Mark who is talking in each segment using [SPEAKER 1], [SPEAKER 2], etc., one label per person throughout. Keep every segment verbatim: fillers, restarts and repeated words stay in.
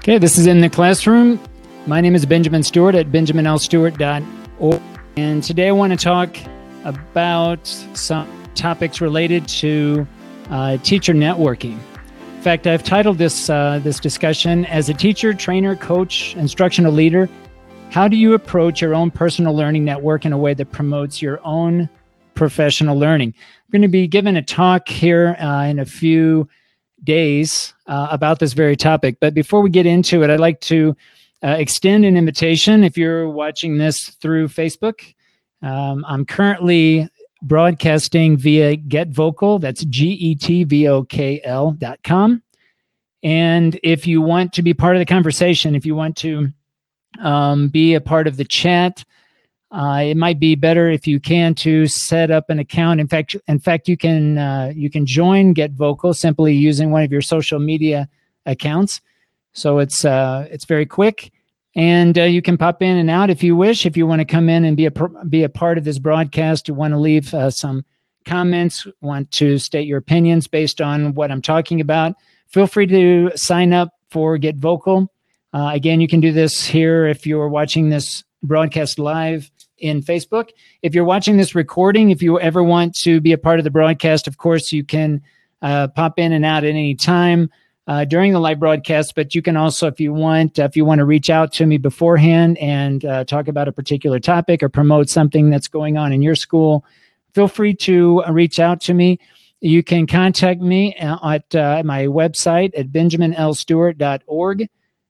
[SPEAKER 1] Okay, this is In the Classroom. My name is Benjamin Stewart at benjamin l stewart dot org. And today I want to talk about some topics related to uh, teacher networking. In fact, I've titled this, uh, this discussion as a teacher, trainer, coach, instructional leader. How do you approach your own personal learning network in a way that promotes your own professional learning? I'm going to be giving a talk here uh, in a few days uh, about this very topic. But before we get into it, I'd like to uh, extend an invitation. If you're watching this through Facebook, um, I'm currently broadcasting via GetVokl. That's G E T V O K L dot com. And if you want to be part of the conversation, if you want to um, be a part of the chat, Uh, it might be better if you can to set up an account. In fact, in fact, you can uh, you can join GetVokl simply using one of your social media accounts. So it's uh, it's very quick, and uh, you can pop in and out if you wish. If you want to come in and be a be a part of this broadcast, you want to leave uh, some comments, want to state your opinions based on what I'm talking about, feel free to sign up for GetVokl. Uh, again, you can do this here if you're watching this broadcast live in Facebook. If you're watching this recording, if you ever want to be a part of the broadcast, of course, you can uh, pop in and out at any time uh, during the live broadcast. But you can also, if you want, uh, if you want to reach out to me beforehand and uh, talk about a particular topic or promote something that's going on in your school, feel free to uh, reach out to me. You can contact me at uh, my website at benjamin l stewart dot org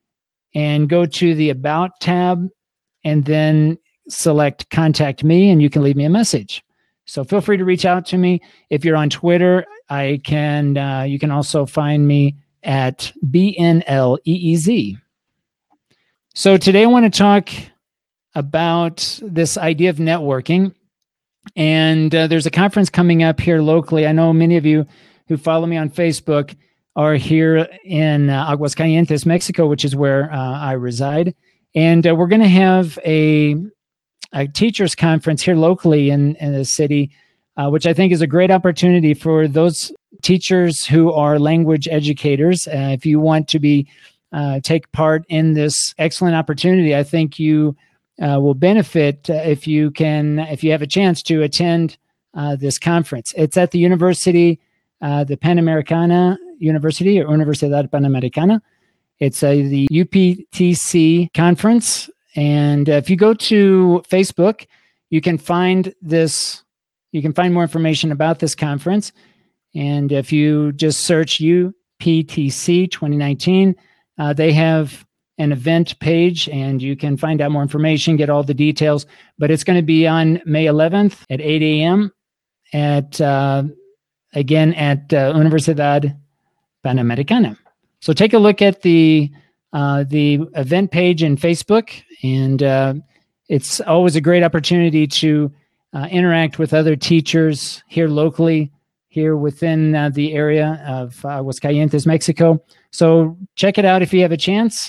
[SPEAKER 1] and go to the About tab and then select Contact Me, and you can leave me a message. So feel free to reach out to me. If you're on Twitter, I can. Uh, you can also find me at B N L E E Z. So today I want to talk about this idea of networking. And uh, there's a conference coming up here locally. I know many of you who follow me on Facebook are here in uh, Aguascalientes, Mexico, which is where uh, I reside. And uh, we're going to have a, a teachers conference here locally in, in the city, uh, which I think is a great opportunity for those teachers who are language educators. Uh, if you want to be uh, take part in this excellent opportunity, I think you uh, will benefit uh, if you can, if you have a chance to attend uh, this conference. It's at the University, uh, the Panamericana University or Universidad Panamericana. It's a, the U P T C conference. And uh, if you go to Facebook, you can find this, you can find more information about this conference. And if you just search U P T C twenty nineteen, uh, they have an event page and you can find out more information, get all the details. But it's going to be on May eleventh at eight a.m. at, uh, again, at uh, Universidad Panamericana. So take a look at the uh, the event page in Facebook, and uh, it's always a great opportunity to uh, interact with other teachers here locally, here within uh, the area of uh, Aguascalientes, Mexico. So check it out if you have a chance.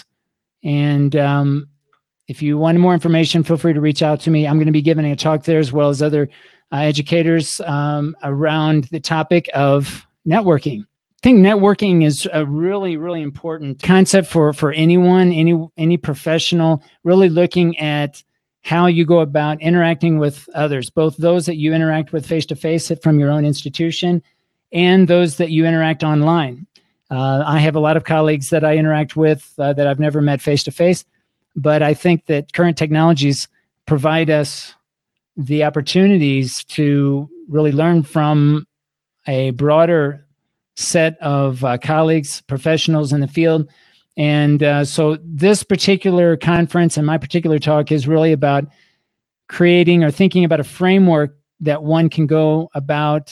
[SPEAKER 1] And um, if you want more information, feel free to reach out to me. I'm going to be giving a talk there as well as other uh, educators um, around the topic of networking. I think networking is a really, really important concept for, for anyone, any any professional, really looking at how you go about interacting with others, both those that you interact with face-to-face from your own institution and those that you interact online. Uh, I have a lot of colleagues that I interact with uh, that I've never met face-to-face, but I think that current technologies provide us the opportunities to really learn from a broader set of uh, colleagues, professionals in the field. And uh, so this particular conference and my particular talk is really about creating or thinking about a framework that one can go about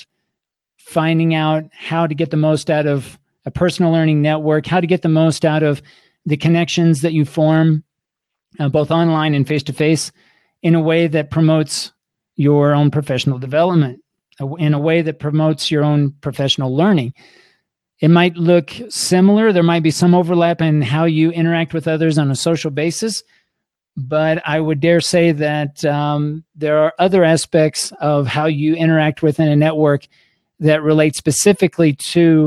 [SPEAKER 1] finding out how to get the most out of a personal learning network, how to get the most out of the connections that you form, uh, both online and face-to-face, in a way that promotes your own professional development, in a way that promotes your own professional learning. It might look similar. There might be some overlap in how you interact with others on a social basis, but I would dare say that um, there are other aspects of how you interact within a network that relate specifically to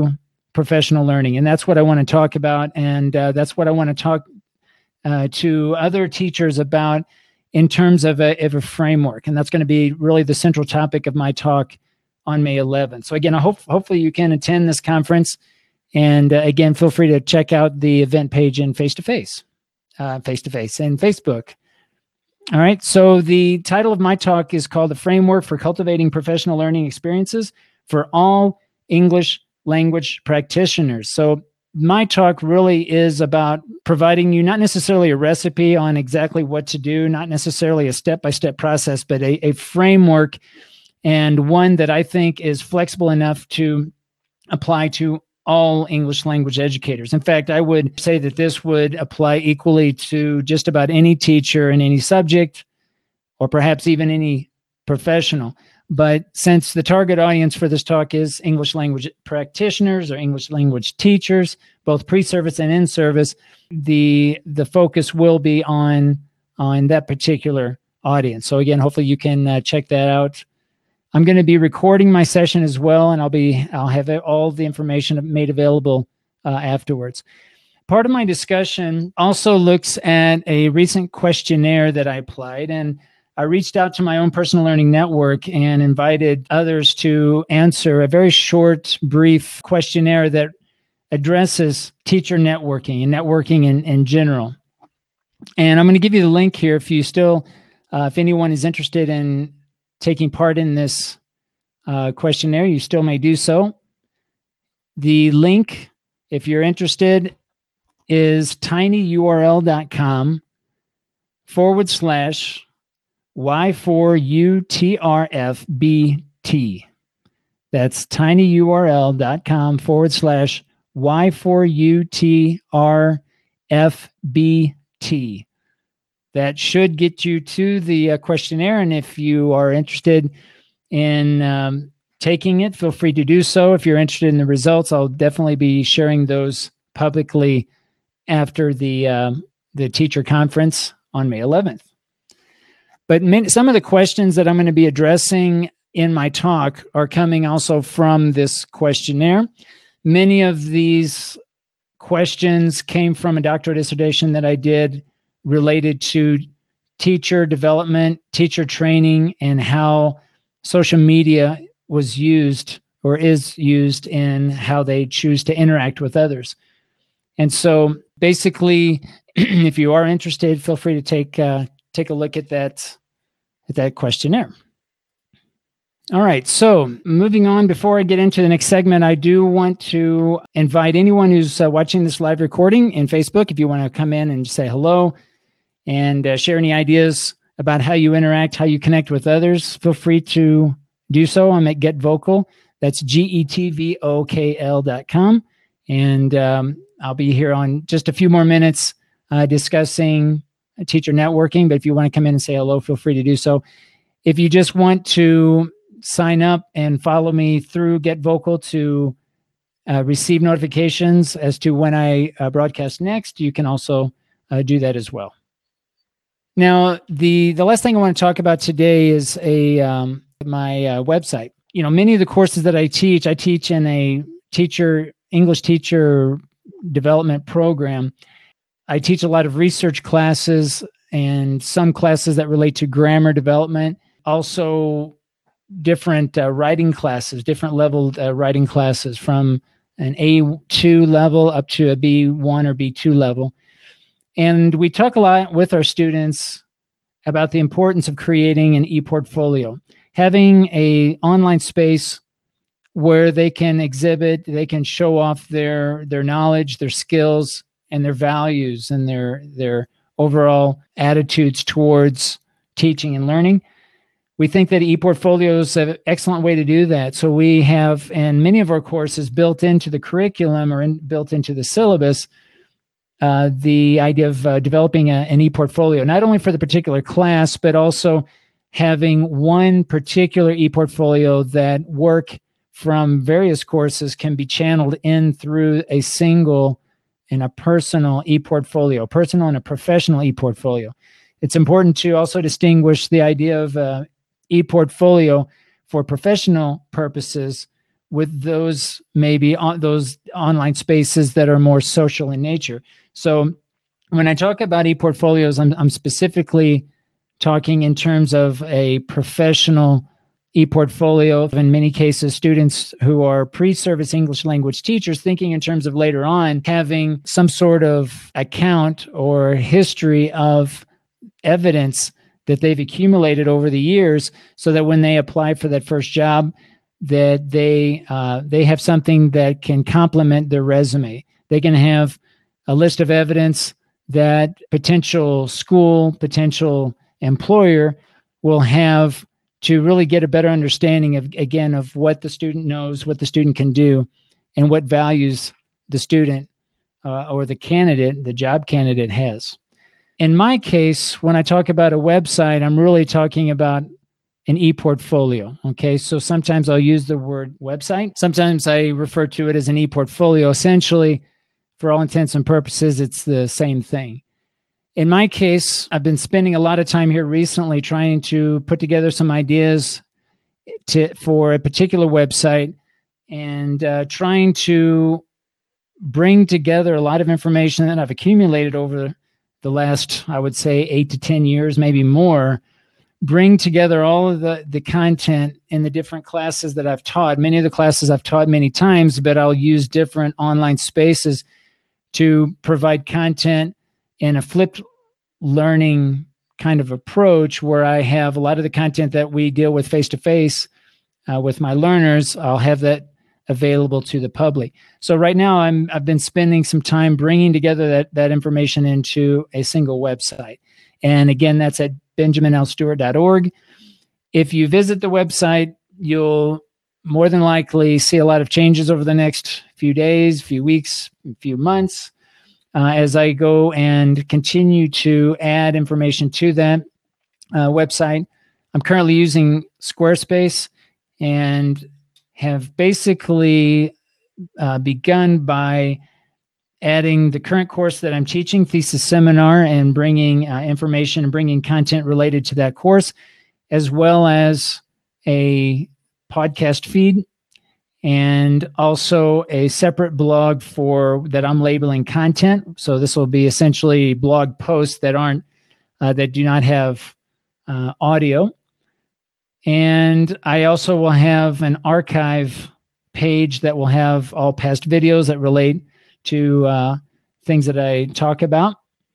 [SPEAKER 1] professional learning. And that's what I want to talk about. And uh, that's what I want to talk uh, to other teachers about in terms of a, of a framework. And that's going to be really the central topic of my talk on May eleventh. So again, I hope hopefully you can attend this conference. And uh, again, feel free to check out the event page in face-to-face, uh, face-to-face and Facebook. All right. So the title of my talk is called The Framework for Cultivating Professional Learning Experiences for All English Language Practitioners. So my talk really is about providing you not necessarily a recipe on exactly what to do, not necessarily a step-by-step process, but a, a framework, and one that I think is flexible enough to apply to all English language educators. In fact, I would say that this would apply equally to just about any teacher in any subject, or perhaps even any professional. But since the target audience for this talk is English language practitioners or English language teachers, both pre-service and in-service, the the focus will be on, on that particular audience. So again, hopefully you can uh, check that out. I'm going to be recording my session as well, and I'll be I'll have all the information made available uh, afterwards. Part of my discussion also looks at a recent questionnaire that I applied, and I reached out to my own personal learning network and invited others to answer a very short, brief questionnaire that addresses teacher networking and networking in, in general. And I'm going to give you the link here if you still, uh, if anyone is interested in taking part in this uh, questionnaire, you still may do so. The link, if you're interested, is tinyurl.com forward slash Y4UTRFBT. That's tinyurl.com forward slash Y4UTRFBT. That should get you to the uh, questionnaire. And if you are interested in um, taking it, feel free to do so. If you're interested in the results, I'll definitely be sharing those publicly after the, uh, the teacher conference on May eleventh. But many, some of the questions that I'm going to be addressing in my talk are coming also from this questionnaire. Many of these questions came from a doctoral dissertation that I did related to teacher development, teacher training, and how social media was used or is used in how they choose to interact with others. And so basically, if you are interested, feel free to take uh, take a look at that, at that questionnaire. All right, so moving on, before I get into the next segment, I do want to invite anyone who's uh, watching this live recording in Facebook, if you want to come in and say hello and uh, share any ideas about how you interact, how you connect with others, feel free to do so. I'm at Get Vocal. That's G E T V O K L dot com. And um, I'll be here on just a few more minutes uh, discussing teacher networking. But if you want to come in and say hello, feel free to do so. If you just want to sign up and follow me through Get Vocal to uh, receive notifications as to when I uh, broadcast next, you can also uh, do that as well. Now, the, the last thing I want to talk about today is a um, my uh, website. You know, many of the courses that I teach, I teach in a teacher, English teacher development program. I teach a lot of research classes and some classes that relate to grammar development. Also, different uh, writing classes, different level uh, writing classes from an A two level up to a B one or B two level. And we talk a lot with our students about the importance of creating an e-portfolio, having an online space where they can exhibit, they can show off their, their knowledge, their skills, and their values, and their, their overall attitudes towards teaching and learning. We think that ePortfolio is an excellent way to do that. So we have, in many of our courses, built into the curriculum or in, built into the syllabus, uh, the idea of uh, developing a, an ePortfolio, not only for the particular class, but also having one particular ePortfolio that work from various courses can be channeled in through a single and a personal ePortfolio, personal and a professional ePortfolio. It's important to also distinguish the idea of uh, ePortfolio for professional purposes with those maybe on those online spaces that are more social in nature. So when I talk about ePortfolios, I'm, I'm specifically talking in terms of a professional ePortfolio. In many cases, students who are pre-service English language teachers thinking in terms of later on having some sort of account or history of evidence that they've accumulated over the years, so that when they apply for that first job, that they uh, they have something that can complement their resume. They can have a list of evidence that potential school, potential employer will have to really get a better understanding of, again, of what the student knows, what the student can do, and what values the student uh, or the candidate, the job candidate has. In my case, when I talk about a website, I'm really talking about an ePortfolio. Okay, so sometimes I'll use the word website. Sometimes I refer to it as an ePortfolio. Essentially, for all intents and purposes, it's the same thing. In my case, I've been spending a lot of time here recently trying to put together some ideas to, for a particular website, and uh, trying to bring together a lot of information that I've accumulated over the last, I would say, eight to ten years, maybe more, bring together all of the, the content in the different classes that I've taught. Many of the classes I've taught many times, but I'll use different online spaces to provide content in a flipped learning kind of approach, where I have a lot of the content that we deal with face-to-face uh, with my learners. I'll have that available to the public. So right now I'm, I've been spending some time bringing together that, that information into a single website. And again, that's at benjamin l stewart dot org. If you visit the website, you'll more than likely see a lot of changes over the next few days, few weeks, few months, uh, as I go and continue to add information to that uh, website. I'm currently using Squarespace and have basically uh, begun by adding the current course that I'm teaching, Thesis Seminar, and bringing uh, information and bringing content related to that course, as well as a podcast feed, and also a separate blog for that I'm labeling content. So this will be essentially blog posts that aren't uh, that do not have uh, audio. And I also will have an archive page that will have all past videos that relate to uh, things that I talk about.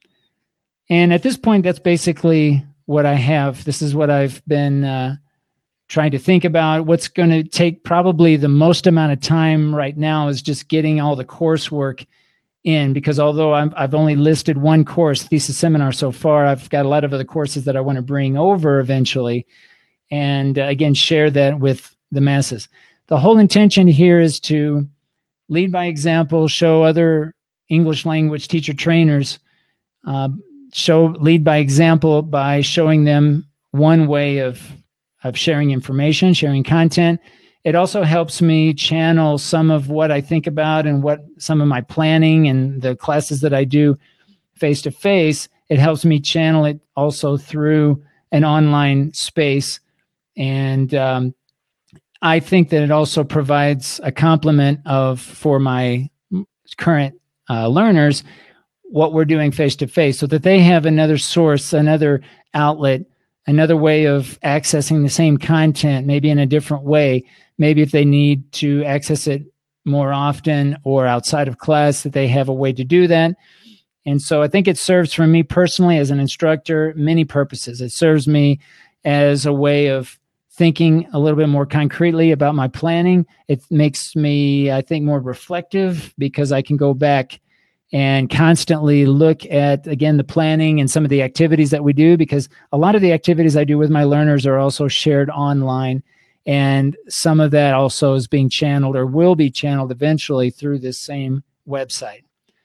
[SPEAKER 1] And at this point, that's basically what I have. This is what I've been uh, trying to think about. What's going to take probably the most amount of time right now is just getting all the coursework in, because although I'm, I've only listed one course, Thesis Seminar, so far, I've got a lot of other courses that I want to bring over eventually, and uh, again, share that with the masses. The whole intention here is to lead by example, show other English language teacher trainers, uh, show lead by example by showing them one way of, of sharing information, sharing content. It also helps me channel some of what I think about and what some of my planning and the classes that I do face-to-face. It helps me channel it also through an online space. And um, I think that it also provides a complement of, for my current uh, learners, what we're doing face-to-face, so that they have another source, another outlet, another way of accessing the same content, maybe in a different way. Maybe if they need to access it more often or outside of class, that they have a way to do that. And so I think it serves for me personally as an instructor many purposes. It serves me as a way of thinking a little bit more concretely about my planning. It makes me, I think, more reflective, because I can go back and constantly look at, again, the planning and some of the activities that we do, because a lot of the activities I do with my learners are also shared online. And some of that also is being channeled or will be channeled eventually through this same website.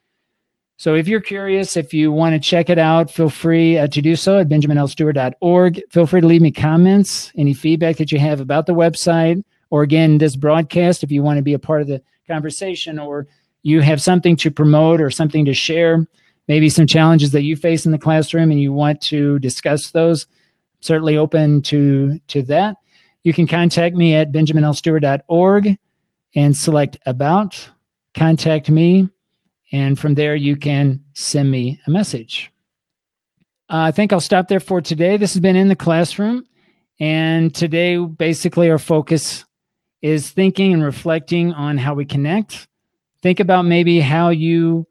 [SPEAKER 1] So if you're curious, if you want to check it out, feel free uh, to do so at benjamin l stewart dot org. Feel free to leave me comments, any feedback that you have about the website, or again, this broadcast, if you want to be a part of the conversation, or you have something to promote or something to share, maybe some challenges that you face in the classroom and you want to discuss those, certainly open to, to that. You can contact me at benjamin l stewart dot org. and select About, Contact Me, and from there you can send me a message. Uh, I think I'll stop there for today. This has been In the Classroom, and today basically our focus is thinking and reflecting on how we connect. Think about maybe how you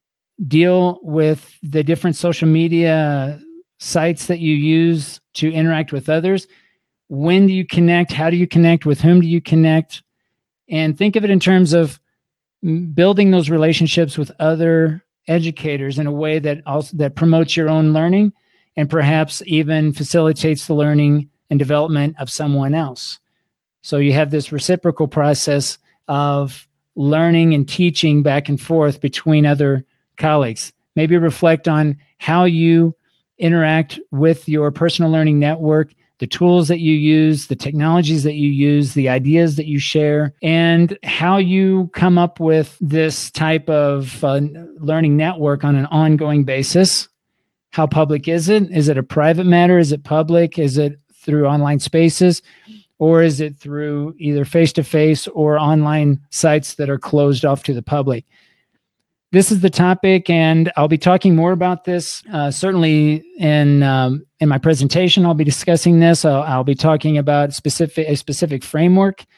[SPEAKER 1] deal with the different social media sites that you use to interact with others. When do you connect? How do you connect? With whom do you connect? And think of it in terms of building those relationships with other educators in a way that also that promotes your own learning and perhaps even facilitates the learning and development of someone else. So you have this reciprocal process of learning and teaching back and forth between other colleagues. Maybe reflect on how you interact with your personal learning network, the tools that you use, the technologies that you use, the ideas that you share, and how you come up with this type of uh, learning network on an ongoing basis. How public is it? Is it a private matter? Is it public? Is it through online spaces? Or is it through either face-to-face or online sites that are closed off to the public? This is the topic, and I'll be talking more about this. Uh, certainly in um, in my presentation, I'll be discussing this. I'll, I'll be talking about specific a specific framework,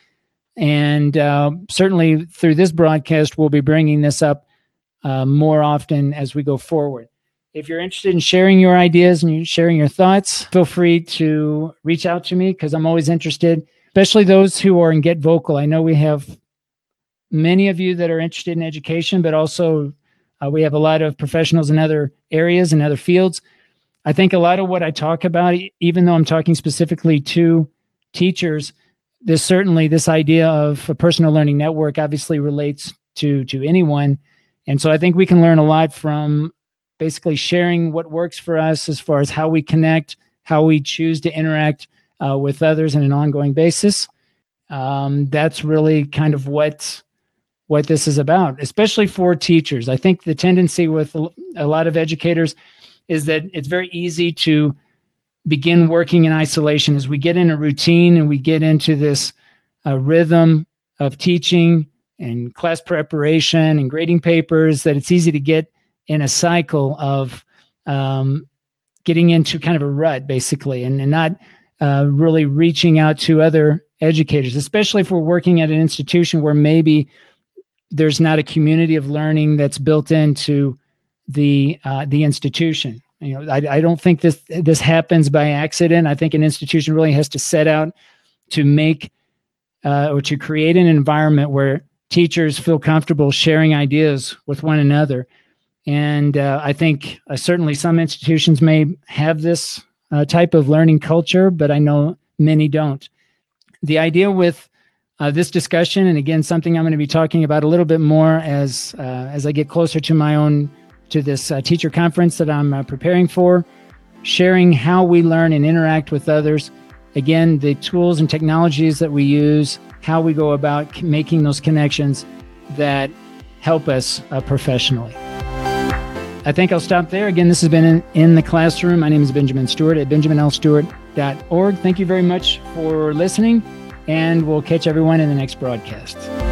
[SPEAKER 1] and uh, certainly through this broadcast, we'll be bringing this up uh, more often as we go forward. If you're interested in sharing your ideas and you sharing your thoughts, feel free to reach out to me because I'm always interested, especially those who are in Get Vocal. I know we have many of you that are interested in education, but also uh, we have a lot of professionals in other areas and other fields. I think a lot of what I talk about, even though I'm talking specifically to teachers, this certainly this idea of a personal learning network obviously relates to to anyone. And so I think we can learn a lot from basically sharing what works for us as far as how we connect, how we choose to interact uh, with others on an ongoing basis. Um, that's really kind of what what this is about, especially for teachers. I think the tendency with a lot of educators is that it's very easy to begin working in isolation as we get in a routine and we get into this uh, rhythm of teaching and class preparation and grading papers, that it's easy to get in a cycle of um, getting into kind of a rut, basically, and, and not uh, really reaching out to other educators, especially if we're working at an institution where maybe there's not a community of learning that's built into the uh, the institution. You know, I, I don't think this this happens by accident. I think an institution really has to set out to make uh, or to create an environment where teachers feel comfortable sharing ideas with one another. And uh, I think uh, certainly some institutions may have this uh, type of learning culture, but I know many don't. The idea with uh, this discussion, and again, something I'm going to be talking about a little bit more as uh, as I get closer to my own, to this uh, teacher conference that I'm uh, preparing for, sharing how we learn and interact with others. Again, the tools and technologies that we use, how we go about making those connections that help us uh, professionally. I think I'll stop there. Again, this has been in, in the Classroom. My name is Benjamin Stewart at benjamin l stewart dot org. Thank you very much for listening, and we'll catch everyone in the next broadcast.